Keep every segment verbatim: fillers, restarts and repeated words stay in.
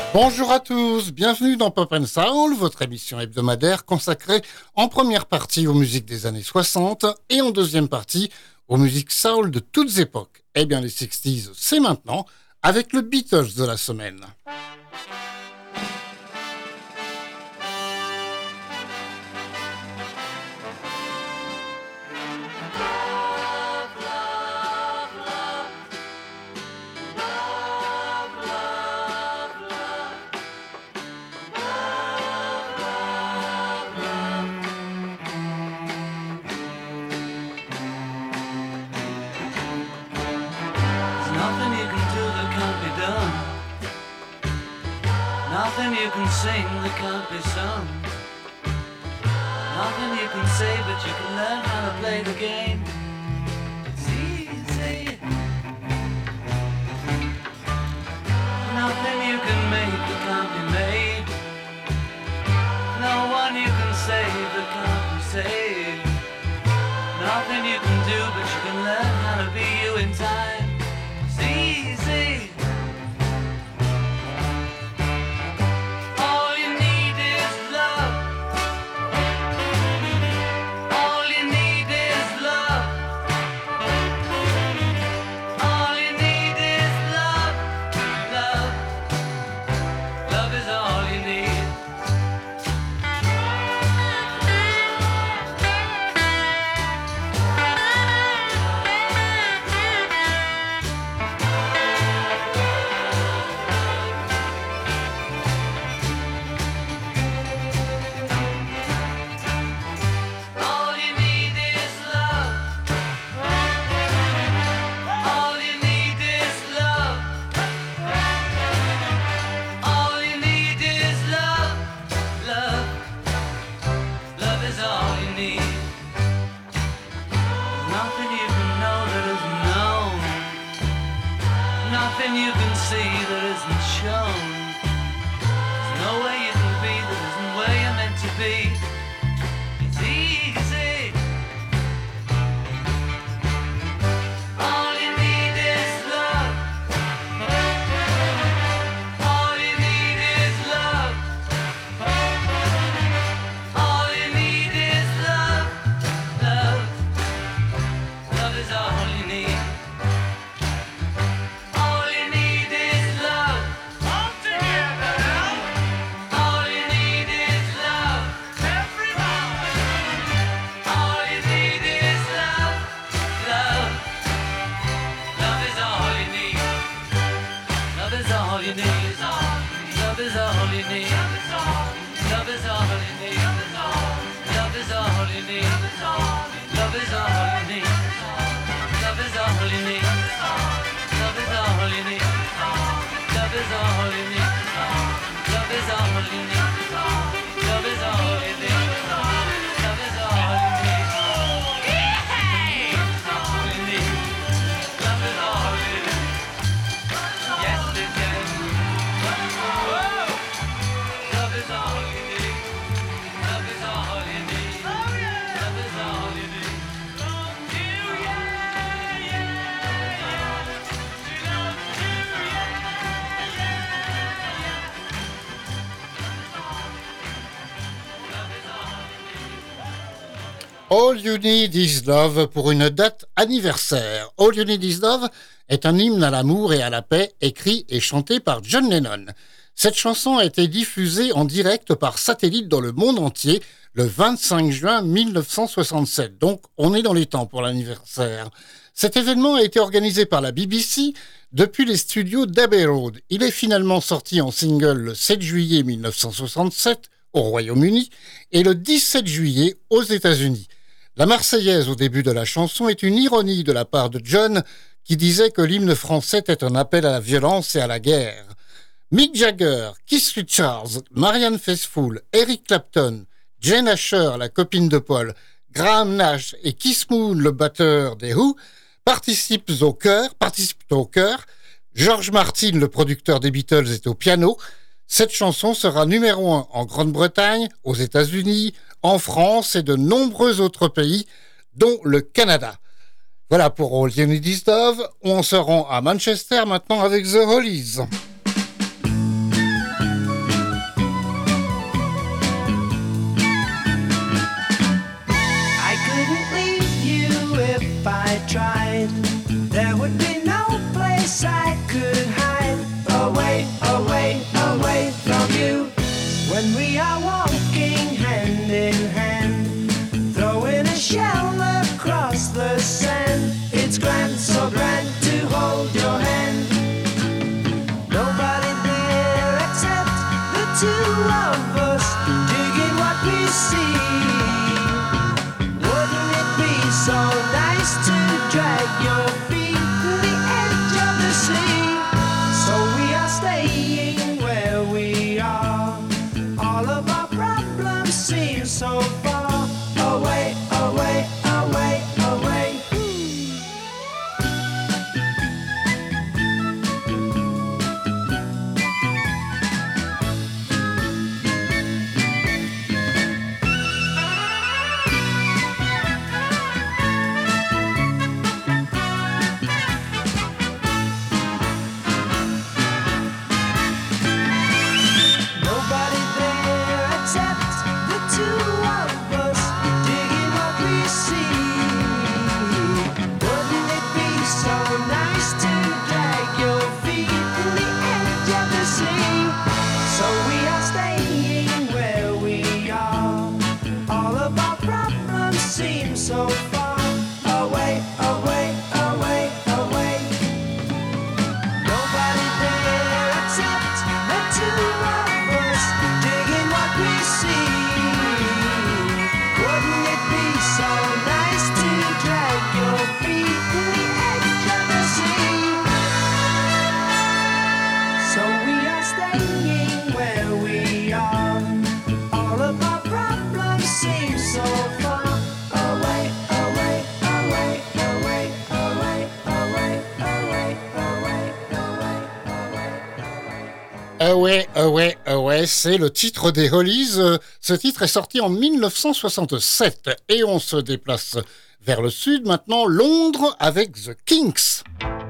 Bonjour à tous, bienvenue dans Pop and Soul, votre émission hebdomadaire consacrée en première partie aux musiques des années soixante et en deuxième partie aux musiques soul de toutes époques. Eh bien les sixties, c'est maintenant, avec le Beatles de la semaine. Nothing you can sing that can't be sung. Nothing you can say, but you can learn how to play the game. It's easy. Nothing you can make that can't be made. No one you can save that can't be saved. Nothing you can do, but you can learn how to be you in time. It's easy. All You Need Is Love pour une date anniversaire. All You Need Is Love est un hymne à l'amour et à la paix écrit et chanté par John Lennon. Cette chanson a été diffusée en direct par satellite dans le monde entier le vingt-cinq juin mille neuf cent soixante-sept. Donc on est dans les temps pour l'anniversaire. Cet événement a été organisé par la B B C depuis les studios d'Abbey Road. Il est finalement sorti en single le sept juillet mille neuf cent soixante-sept au Royaume-Uni et le dix-sept juillet aux États-Unis. La Marseillaise au début de la chanson est une ironie de la part de John qui disait que l'hymne français était un appel à la violence et à la guerre. Mick Jagger, Keith Richards, Marianne Faithfull, Eric Clapton, Jane Asher, la copine de Paul, Graham Nash et Keith Moon, le batteur des Who, participent au chœur, participent au chœur. George Martin, le producteur des Beatles, est au piano. Cette chanson sera numéro un en Grande-Bretagne, aux États-Unis, en France et de nombreux autres pays, dont le Canada. Voilà pour All You Need Is Love. On se rend à Manchester maintenant avec The Hollies. I tried, there would be no place I could hide. Away, away, away from you. When we are walking hand in hand, throwing a shell across the sand. It's grand, so grand to hold your hand. Nobody there except the two of us, digging what we see. Wouldn't it be so nice to drag your feet to the edge of the sea? So we are staying where we are. All of our problems seem so far away, away, away, away. Nobody there except the two of us, digging what we see. Wouldn't it be so nice to drag your feet to the edge of the sea? So we are staying where we are. All of our problems seem so far away, away, away, away. Nobody there except the two of us, digging what we see. Wouldn't it be so nice to drag your feet to the edge of the sea? So we are staying where we are. All of our problems seem so far away, away, away, away, away, away, away, away, away, away. Away, Away, Away, c'est le titre des Hollies. Euh, Ce titre est sorti en mille neuf cent soixante-sept et on se déplace vers le sud maintenant, Londres avec The Kinks.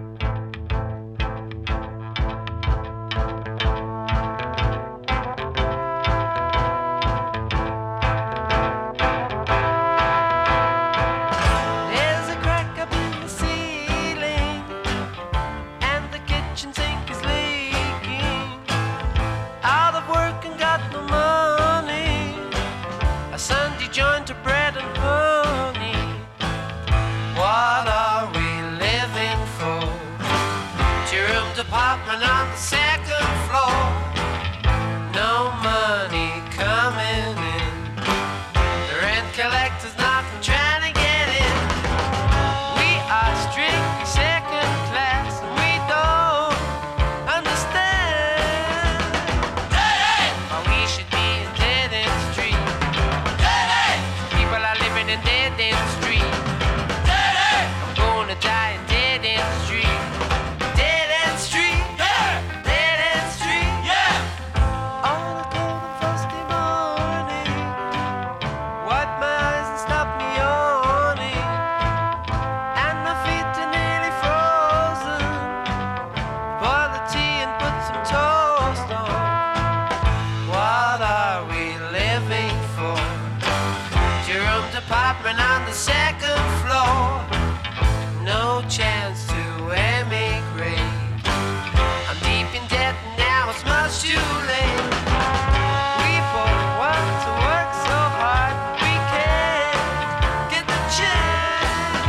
There's a crack up in the ceiling, and the kitchen sink is leaking. Out of work and got no money, a Sunday joint of bread and honey. What are we living for? Two-room apartment on the second floor. No money coming in. The rent collector's knocking, trying to get in. We are strictly second class, and we don't understand why we should be in dead-end street. People are living in dead-end street. I'm gonna die in dead-end street. Dead-end street. Dead-end street. On a cold and frosty morning, wipe my eyes and stop me yawning, and my feet are nearly frozen. Boil the tea and put some toast on. What are we living for? Two-room apartment on the second floor. No chance to emigrate. I'm deep in debt and now it's much too late. We both want to work so hard, but we can't get the chance.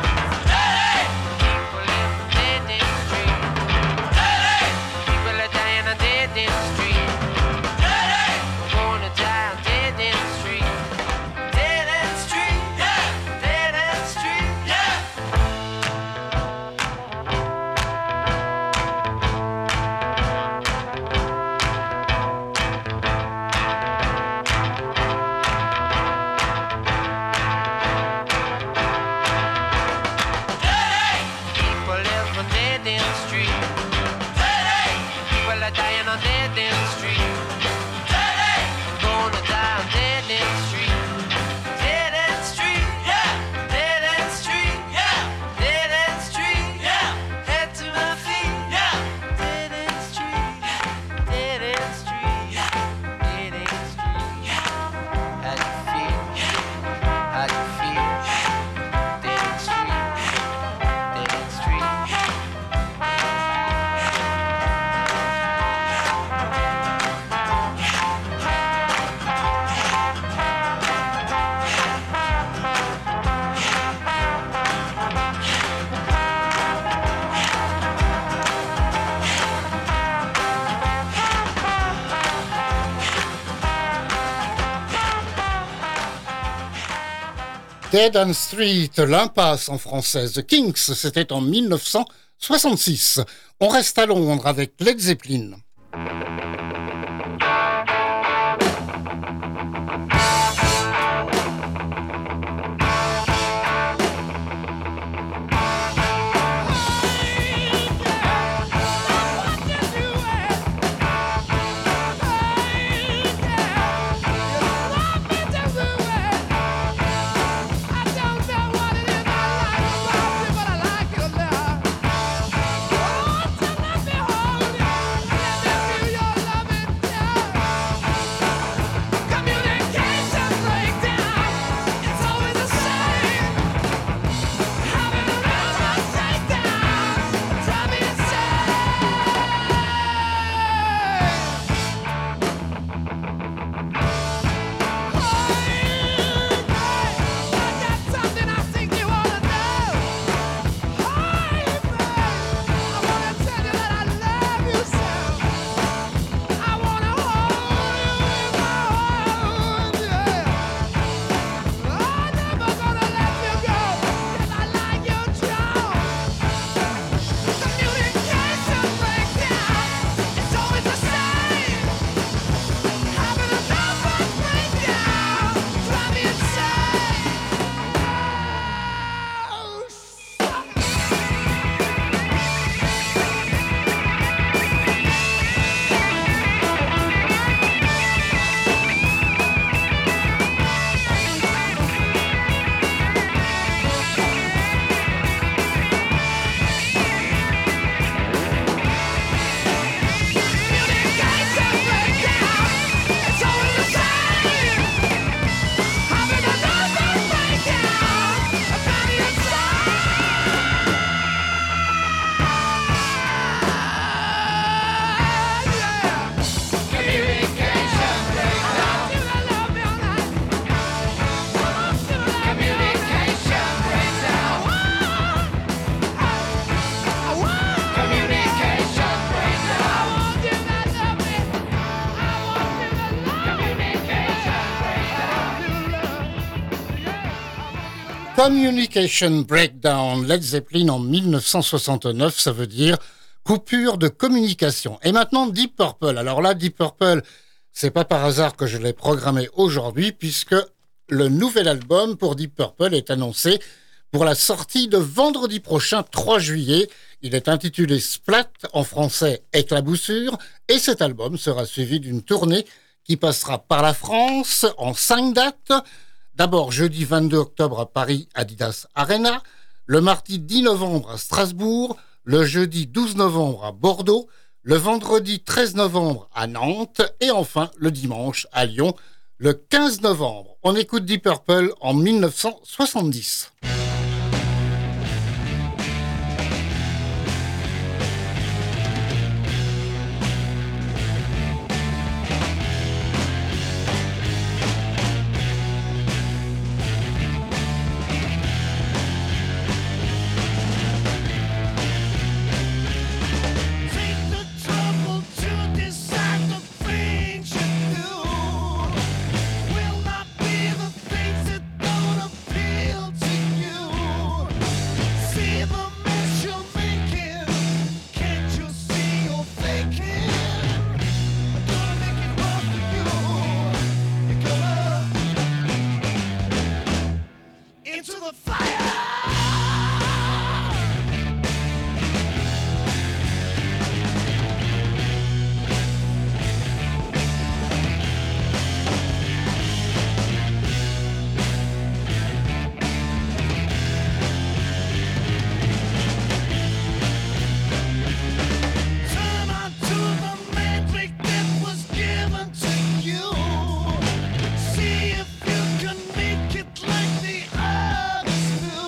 People live on dead-end street. People are dying on dead-end street. We're gonna die on dead-end street. Dead-end street. Dead-end street. Dead End Street, l'impasse en français. The Kinks, c'était en mille neuf cent soixante-six. On reste à Londres avec Led Zeppelin. Communication Breakdown, Led Zeppelin en mille neuf cent soixante-neuf, ça veut dire coupure de communication. Et maintenant Deep Purple. Alors là, Deep Purple, c'est pas par hasard que je l'ai programmé aujourd'hui, puisque le nouvel album pour Deep Purple est annoncé pour la sortie de vendredi prochain, trois juillet. Il est intitulé Splat, en français Éclaboussure, et cet album sera suivi d'une tournée qui passera par la France en cinq dates. D'abord, jeudi vingt-deux octobre à Paris, Adidas Arena, le mardi dix novembre à Strasbourg, le jeudi douze novembre à Bordeaux, le vendredi treize novembre à Nantes et enfin le dimanche à Lyon, le quinze novembre. On écoute Deep Purple en mille neuf cent soixante-dix. See if you can make it like the others do.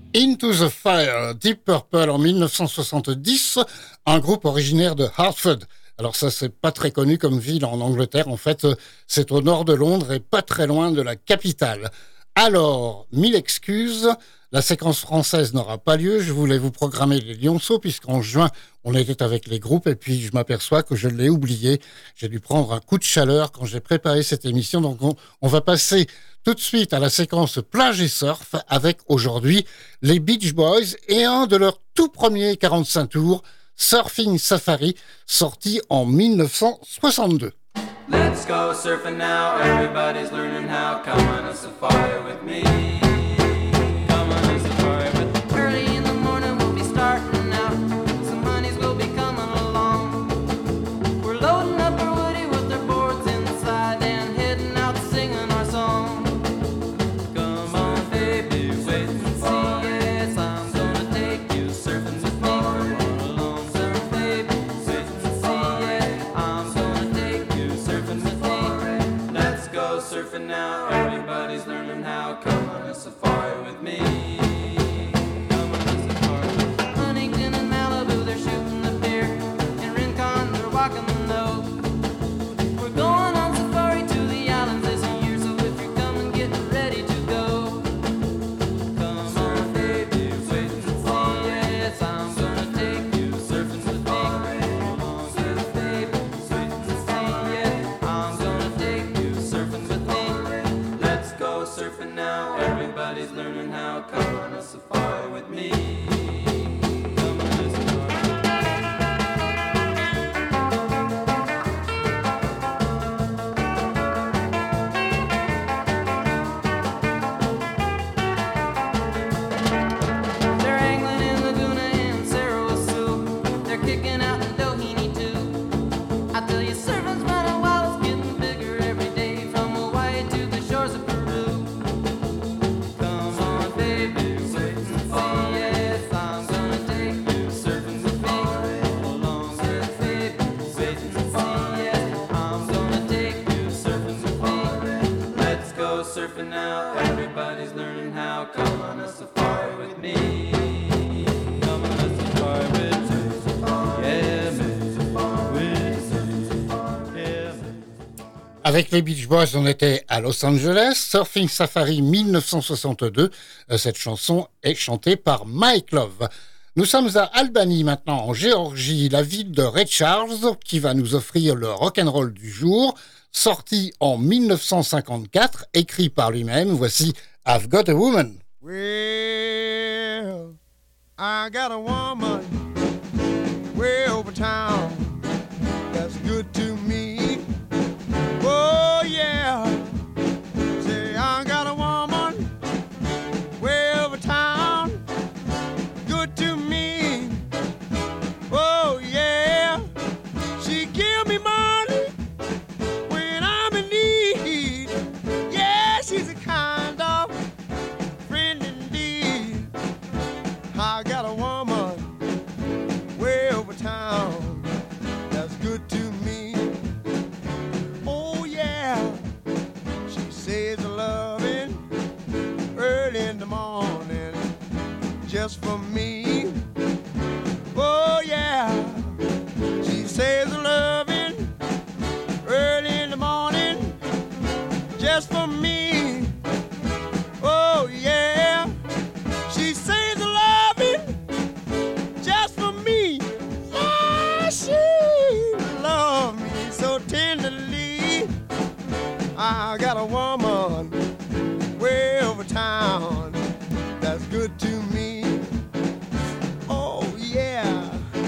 Into the Fire, Deep Purple en dix-neuf cent soixante-dix, un groupe originaire de Hartford. Alors ça, c'est pas très connu comme ville en Angleterre. En fait, c'est au nord de Londres et pas très loin de la capitale. Alors, mille excuses, la séquence française n'aura pas lieu. Je voulais vous programmer les Lionceaux puisqu'en juin, on était avec les groupes et puis je m'aperçois que je l'ai oublié. J'ai dû prendre un coup de chaleur quand j'ai préparé cette émission. Donc, on, on va passer tout de suite à la séquence plage et surf avec aujourd'hui les Beach Boys et un de leurs tout premiers quarante-cinq tours, Surfing Safari, sorti en dix-neuf cent soixante-deux. Let's go surfing now, everybody's learning how. Come on a safari with me. Come on a safari with me. Early in the morning we'll be starting out. Some honeys will be coming along. We're loading up our woody with our boards inside and heading out singing our song. Come on baby, wait and see. Yes, I'm gonna take you surfing with me. Come on along, surf baby, wait and see. Yeah, I'm gonna take you surfing with me. Let's go surfing now, everybody's learning how. Come on a safari with me. Come on a safari. Huntington and Malibu, they're shooting the pier. In Rincon, they're walking the nose. We're going on safari to the islands this year, so if you're coming, get ready to go. Come on, baby, wait and see. Yes, I'm gonna take you surfing with me. Come on, surf, baby, wait and see. Yeah, I'm gonna take you surfing with me. Let's go surfing now. Everybody's learning how. Come on a safari with me. Come on a safari. They're angling in Laguna and Sarasoo. They're kicking out in Doheny too. I tell you, surfing's running wild, it's getting bigger every day, from Hawaii to the shores of Peru. Come on, baby, wait and see. Yes, I'm gonna take you surfing with me. Come along, surf, baby, wait and see. Yes, I'm gonna take you surfing with me. Let's go surfing now. Everybody's learning how. Come on a safari with me. Come on a safari with me. Yeah, me. With me. Yeah, me. Avec les Beach Boys, on était à Los Angeles, Surfing Safari dix-neuf cent soixante-deux. Euh, Cette chanson est chantée par Mike Love. Nous sommes à Albany maintenant, en Géorgie, la ville de Ray Charles, qui va nous offrir le rock'n'roll du jour, sorti en dix-neuf cent cinquante-quatre, écrit par lui-même. Voici I've Got a Woman. Well, I got a woman way over town that's good to me. Oh, yeah. Say, I got a woman way over town, good to me. Oh, yeah. She give me money when I'm in need. Yeah, she's a kind of friend indeed. I got a woman way over town that's good to me. Oh yeah, she says a loving early in the morning just for me. Oh yeah, she says a loving early in the morning just for me. Oh yeah, she says a loving just for me. Yeah, she loves me so tenderly. I got a woman way over town that's good to me. Oh yeah.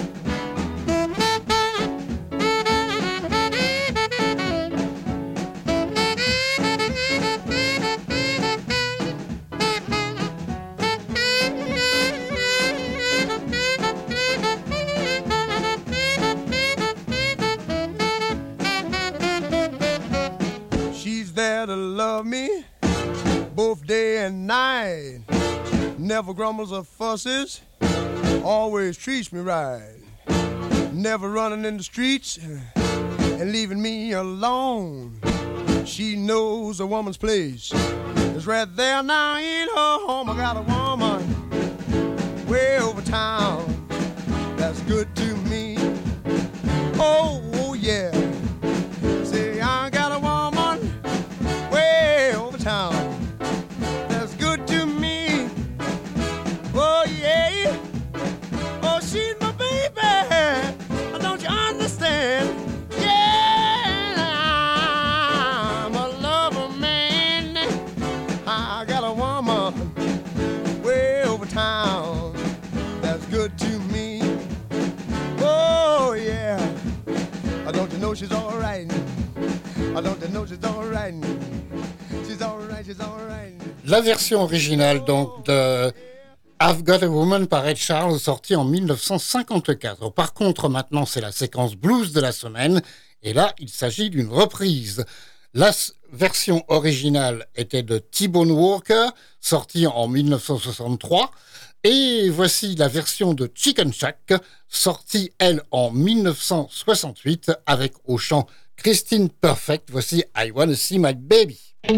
She's there to love me both day and night. Never grumbles or fusses, always treats me right. Never running in the streets and leaving me alone. She knows a woman's place is right there now in her home. I got a woman good to me. Oh yeah, I don't you know she's all right. I don't you know she's all right. She's all right, she's all right. La version originale donc de I've Got a Woman par Ed Charles, sortie en dix-neuf cent cinquante-quatre. Par contre, maintenant, c'est la séquence blues de la semaine, et là, il s'agit d'une reprise. La s- version originale était de T-Bone Walker, sortie en dix-neuf cent soixante-trois, et voici la version de Chicken Shack, sortie, elle, en dix-neuf cent soixante-huit, avec au chant Christine Perfect. Voici I Wanna See My Baby.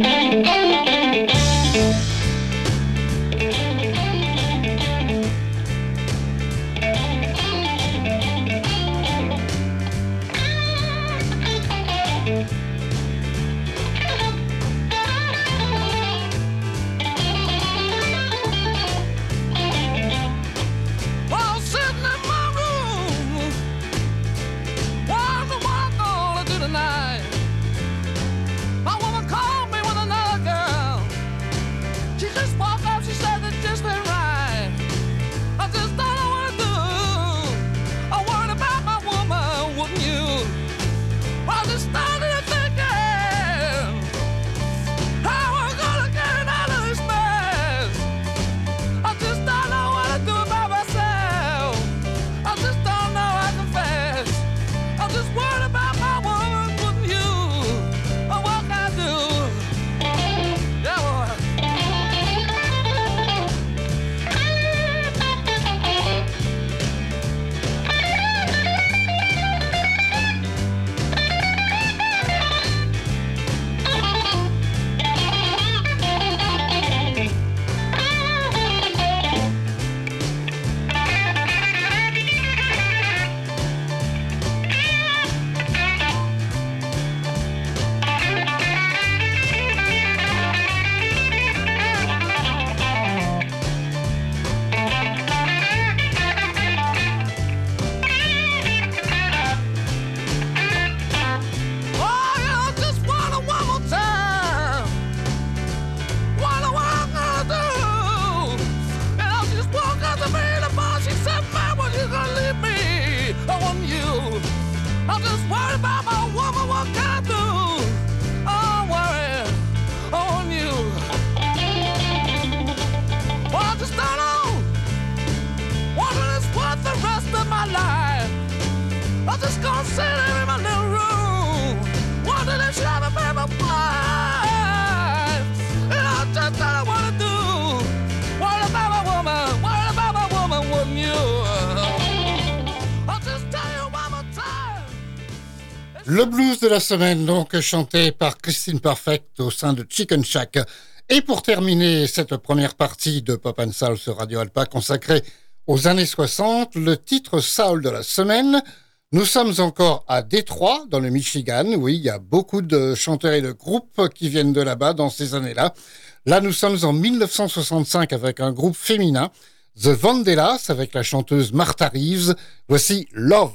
While sitting in my room, wondering what I'm gonna do tonight. My woman called me with another girl. She just walked up, she said that just ain't right. I just don't know what to do. I'm worried about my woman, wouldn't you? I just started thinking how I'm gonna get out of this mess. I just don't know what to do by myself. I just don't know, I confess. I'm just worried about my woman, wouldn't you? Oh, what can I do? Yeah, boy. Oh, yeah, I just wanna one more time. Wonder what I'm gonna do. And I just walk up to me, the boss, she said, man, when you gonna leave me? I want you. I'm just worried about my woman, what can I do? I'm worried, I want you. Well, I just don't know. Wondering it's worth the rest of my life. I'm just gonna sit there in my little room, wondering if she ever been my wife. And I just don't know what to do. Worried about my woman, worried about my woman, wouldn't you? I'll just tell you one more time. Le blues de la semaine, donc, chanté par Christine Perfect au sein de Chicken Shack. Et pour terminer cette première partie de Pop and Soul sur Radio Alpa consacrée aux années soixante, le titre Soul de la semaine. Nous sommes encore à Détroit, dans le Michigan. Oui, il y a beaucoup de chanteurs et de groupes qui viennent de là-bas dans ces années-là. Là, nous sommes en dix-neuf cent soixante-cinq avec un groupe féminin, The Vandellas, avec la chanteuse Martha Reeves. Voici Love.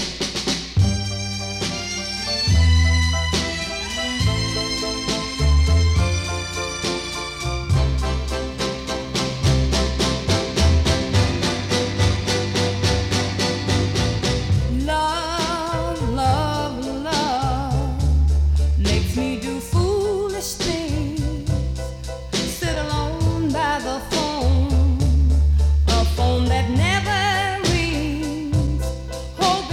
Love, love, love makes me do foolish things. Sit alone by the phone, a phone that never rings. Oh,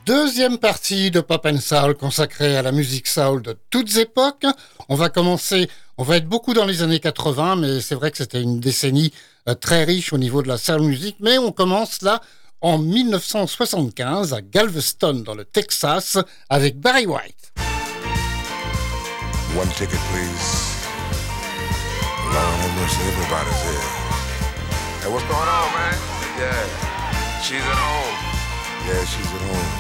Deuxième partie de Pop and Soul consacrée à la musique soul de toutes époques. On va commencer, on va être beaucoup dans les années quatre-vingts, mais c'est vrai que c'était une décennie euh, très riche au niveau de la soul music. Mais on commence là en mille neuf cent soixante-quinze à Galveston dans le Texas avec Barry White. One ticket, please. Lord have mercy, everybody's here. Hey, what's going on, man? Yeah, she's at home. Yeah, she's at home.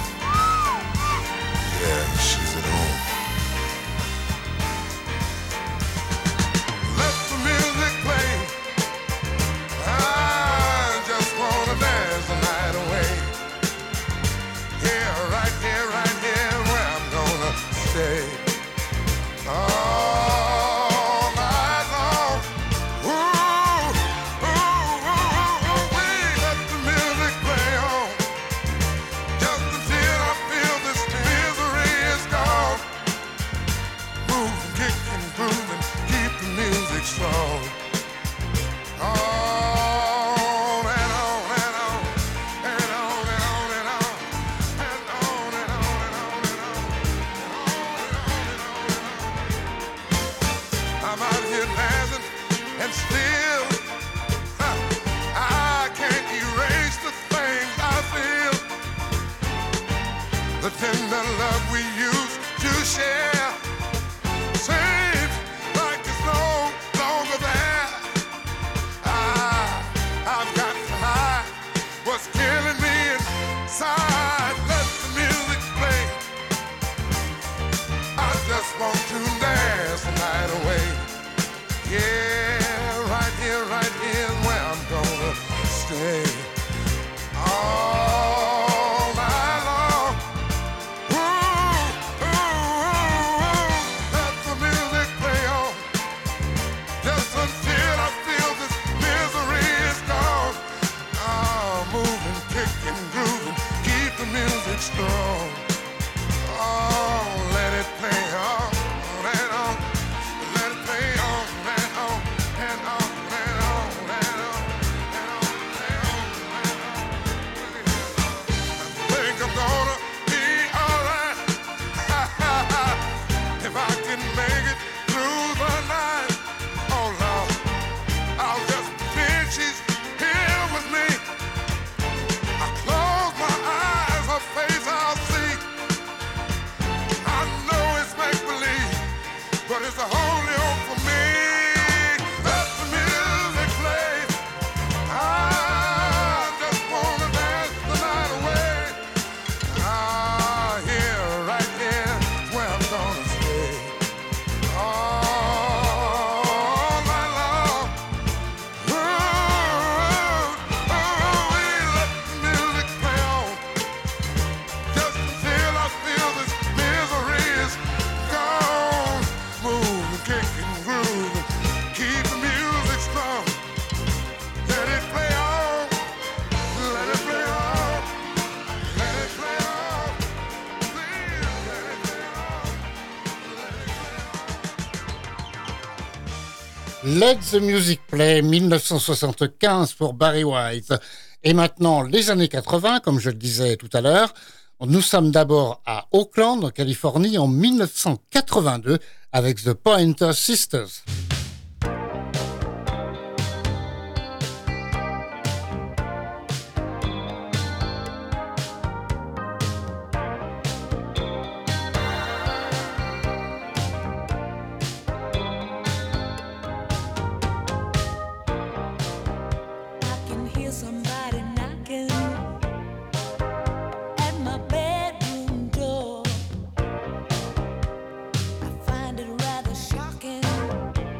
Yeah, she's at home. Let the music play. I just wanna dance the night away. Here, right here, right here, where I'm gonna stay. All night long. Ooh, ooh, ooh, ooh, ooh, wee. Let the music play on. Just until I feel this misery is gone. Moving, kicking, grooving, keep the music strong. On and on and on, and on and on and on, and on and on and on and on, and on and on. I'm out here dancing and still huh, I can't erase the things I feel. The tender love we used to share seems like it's no longer there. I, I've got to hide what's killing me inside. Let the music play. I just want to dance the night away. Yeah, right here, right here is where I'm gonna stay. All night long. Ooh, ooh, ooh, ooh. Let the music play on. Just until I feel this misery is gone. Oh, moving, kicking, grooving, keep the music strong. Oh, let it play on and on. Let it play on and on and on and on and on and on and on and on. I think I'm gonna be alright if I can make it through the night. Oh Lord, I'll just pretend she's here with me. I close my eyes, her face I'll see. I know it's make-believe, but it's the only hope for me. Let the music play. I just wanna dance the night away. Ah, here, right here, is where I'm gonna stay. All night long. Ooh, ooh, ooh, we let the music play on. Just until I feel this misery is gone. Moving, kicking, grooving, keep the music strong. Let it play on, let it play on, let it play on. Please let it play on, let it play on. Let the Music Play, mille neuf cent soixante-quinze pour Barry White. Et maintenant, les années quatre-vingts, comme je le disais tout à l'heure. Nous sommes d'abord à Oakland, en Californie, en mille neuf cent quatre-vingt-deux, avec The Pointer Sisters. I can hear somebody knocking at my bedroom door. I find it rather shocking.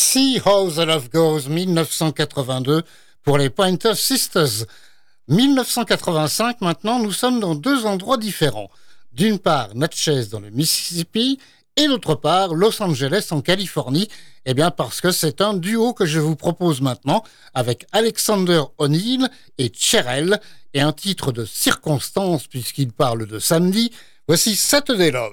See How the Love Goes, mille neuf cent quatre-vingt-deux, pour les Pointer Sisters. mille neuf cent quatre-vingt-cinq, maintenant, nous sommes dans deux endroits différents. D'une part, Natchez dans le Mississippi, et d'autre part, Los Angeles en Californie. Eh bien, parce que c'est un duo que je vous propose maintenant, avec Alexander O'Neal et Cherrelle, et un titre de circonstance, puisqu'il parle de samedi. Voici Saturday Love.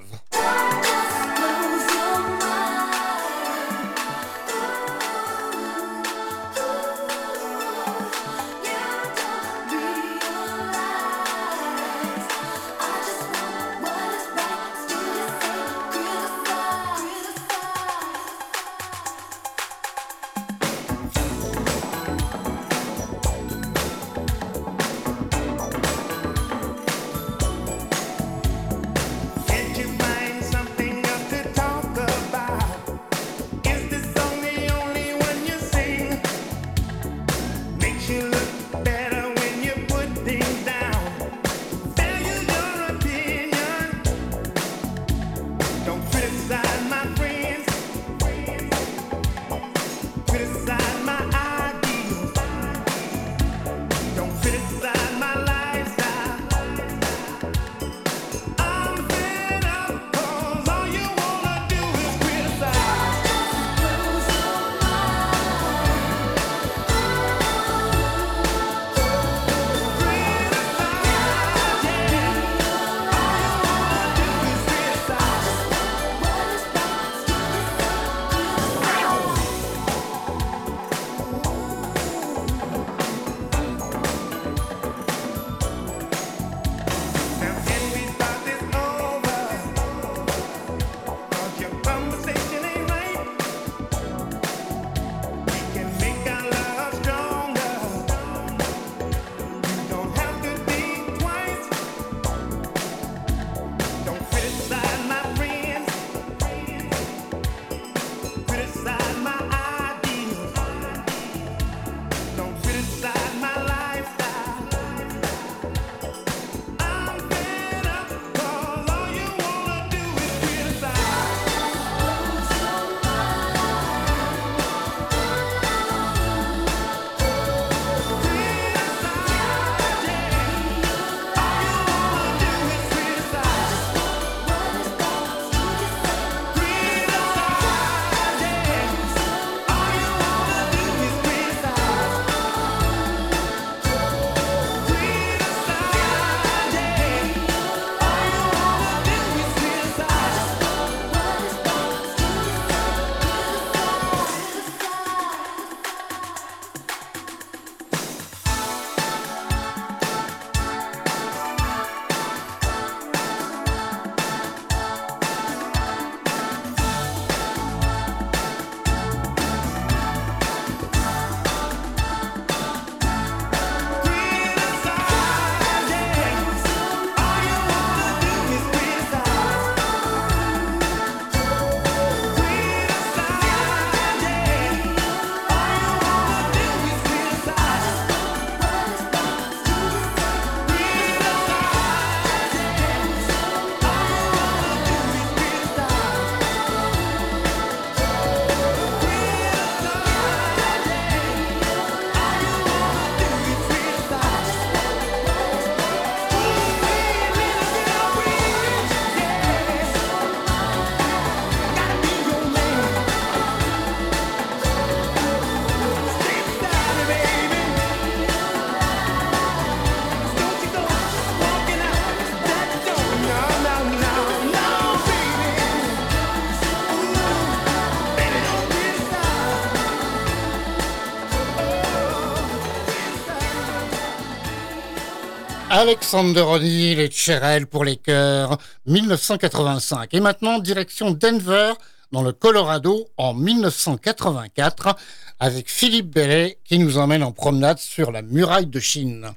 Alexander O'Neal et Cherrelle pour les chœurs, mille neuf cent quatre-vingt-cinq. Et maintenant, direction Denver, dans le Colorado, en mille neuf cent quatre-vingt-quatre, avec Philippe Bellet qui nous emmène en promenade sur la muraille de Chine.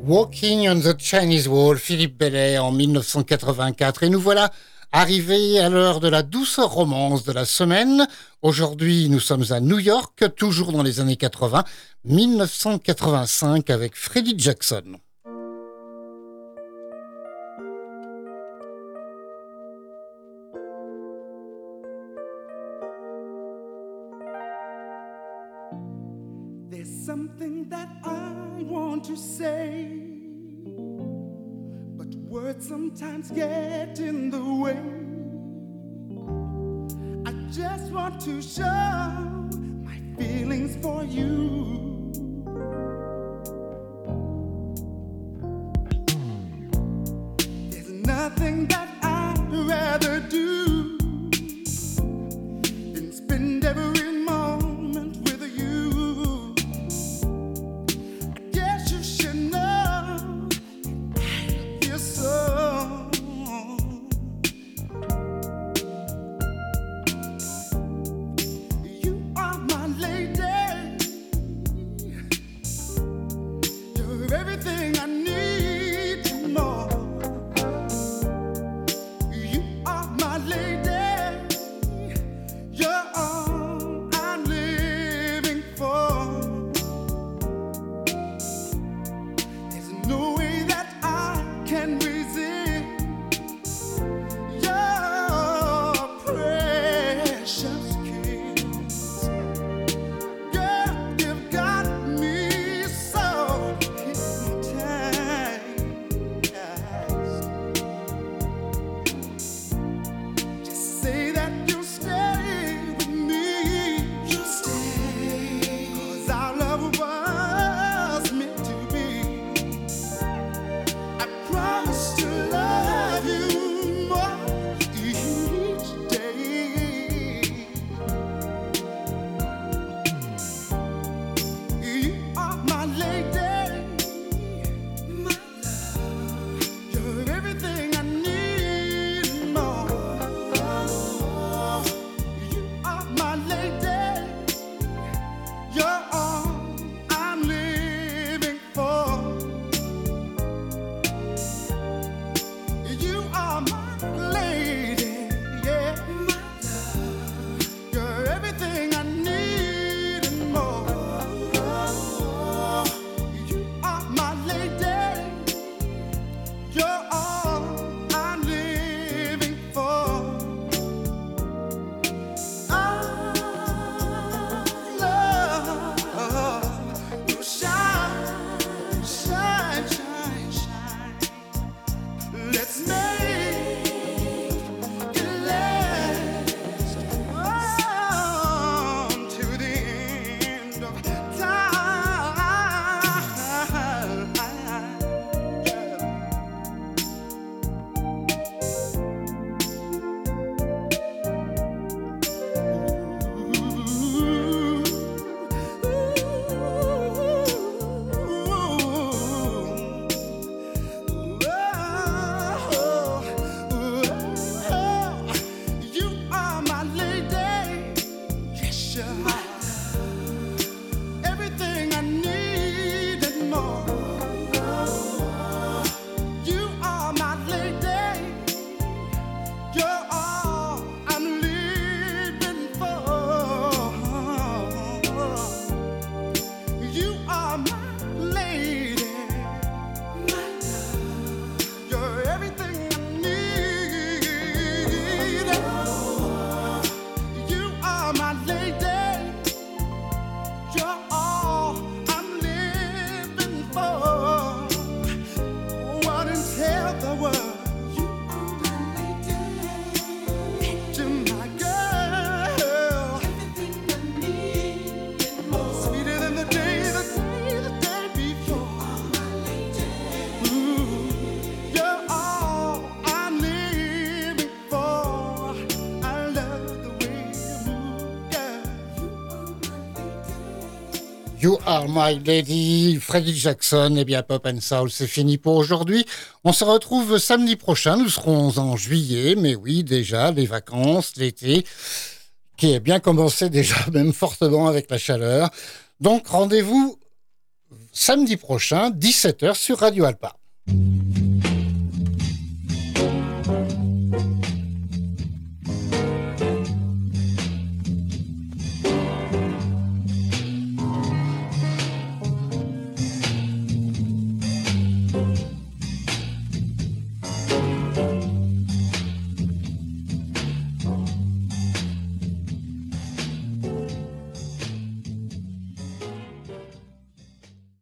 Walking on the Chinese Wall, Philippe Bellet en mille neuf cent quatre-vingt-quatre. Et nous voilà arrivés à l'heure de la douce romance de la semaine. Aujourd'hui, nous sommes à New York, toujours dans les années quatre-vingts, mille neuf cent quatre-vingt-cinq avec Freddie Jackson. There's something that I want to say, but words sometimes get in the way. I just want to show my feelings for you. There's nothing that I'd rather do than spend every moment with you. I guess you should know I feel so. You are my lady. You're everything I need and more. You are my lady. You're all I'm living for. There's no way that I can resist your precious kiss. Girl, you've got me so hypnotized. Just say that you'll stay with me. You'll stay. 'Cause our love was meant to be. I promise to love you more each day. You are my lady, my love. You're everything I need and more. You are my lady. You're all I'm living for. You are my lady, yeah, my love. You're everything I need and more. You are my lady. You're all I'm living for. I love you. Shine, shine, shine, shine. Let's make it last on to the end of time. You are my lady. Yes, you are. Everything I need and more. You are my lady. You're all I'm living for. You are my lady, my love. You're everything I need. You are my lady. You're all I'm living for. Go out and tell the world you are my lady. You're my girl. Everything I need and more. Sweeter than the day, the day, the day before. You are my lady. Ooh, you're all I'm living for. I love the way you move, girl. You are my lady. You Are My Lady, Freddie Jackson. Eh bien, Pop and Soul, c'est fini pour aujourd'hui. On se retrouve samedi prochain. Nous serons en juillet, mais oui, déjà, les vacances, l'été, qui est bien commencé déjà, même fortement avec la chaleur. Donc, rendez-vous samedi prochain, dix-sept heures sur Radio Alpa.